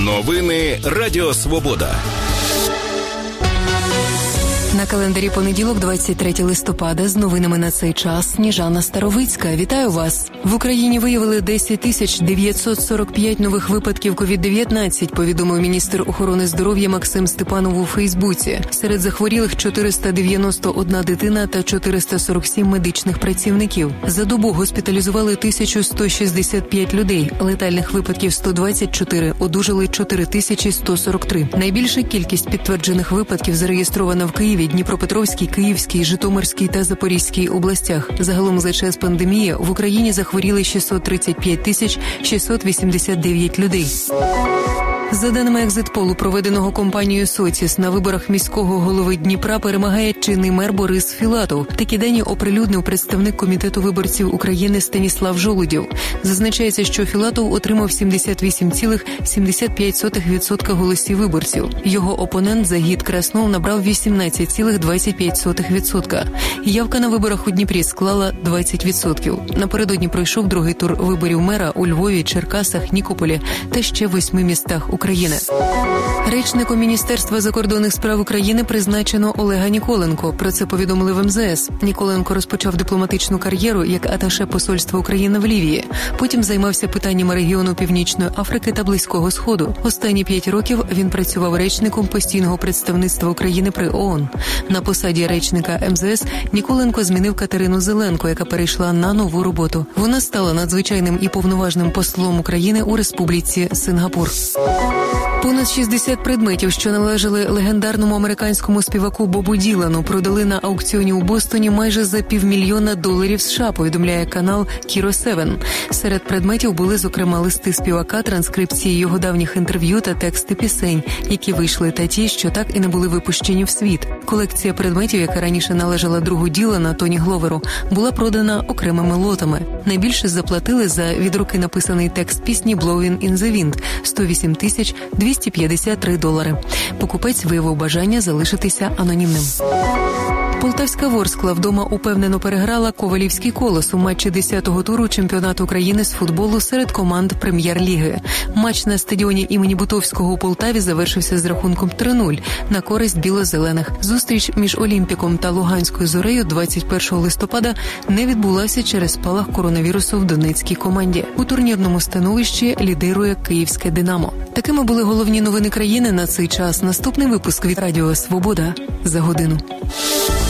Новини Радіо Свобода. На календарі понеділок, 23 листопада, з новинами на цей час Сніжана Старовицька. Вітаю вас! В Україні виявили 10 945 нових випадків COVID-19, повідомив міністр охорони здоров'я Максим Степанов у Фейсбуці. Серед захворілих 491 дитина та 447 медичних працівників. За добу госпіталізували 1165 людей, летальних випадків 124, одужали 4143. Найбільша кількість підтверджених випадків зареєстрована в Києві, Дніпропетровській, Київській, Житомирській та Запорізькій областях. Загалом за час пандемії в Україні захворіли 635 689 людей. За даними екзитполу, проведеного компанією «Соціс», на виборах міського голови Дніпра перемагає чинний мер Борис Філатов. Такі дані оприлюднив представник Комітету виборців України Станіслав Жолудєв. Зазначається, що Філатов отримав 78,75% голосів виборців. Його опонент Загід Краснов набрав 18,25%. Явка на виборах у Дніпрі склала 20%. Напередодні пройшов другий тур виборів мера у Львові, Черкасах, Нікополі та ще 8 містах України. Речником Міністерства закордонних справ України призначено Олега Ніколенко. Про це повідомили в МЗС. Ніколенко розпочав дипломатичну кар'єру як аташе посольства України в Лівії. Потім займався питаннями регіону Північної Африки та Близького Сходу. Останні 5 років він працював речником постійного представництва України при ООН. На посаді речника МЗС Ніколенко змінив Катерину Зеленко, яка перейшла на нову роботу. Вона стала надзвичайним і повноважним послом України у Республіці Сингапур. Понад 60 предметів, що належали легендарному американському співаку Бобу Ділану, продали на аукціоні у Бостоні майже за $500,000 США, повідомляє канал Kiro 7. Серед предметів були, зокрема, листи співака, транскрипції його давніх інтерв'ю та тексти пісень, які вийшли, та ті, що так і не були випущені в світ. Колекція предметів, яка раніше належала другу Ділана, Тоні Гловеру, була продана окремими лотами. Найбільше заплатили за від руки написаний текст пісні «Blowing in the Wind» – $108,253. Покупець виявив бажання залишитися анонімним. Полтавська Ворскла вдома упевнено переграла Ковалівський Колос у матчі 10-го туру чемпіонату України з футболу серед команд Прем'єр-ліги. Матч на стадіоні імені Бутовського у Полтаві завершився з рахунком 3-0 на користь біло-зелених. Зустріч між Олімпіком та Луганською Зорею 21 листопада не відбулася через спалах коронавірусу в донецькій команді. У турнірному становищі лідирує Київське Динамо. Такими були головні новини країни на цей час. Наступний випуск від Радіо Свобода за годину.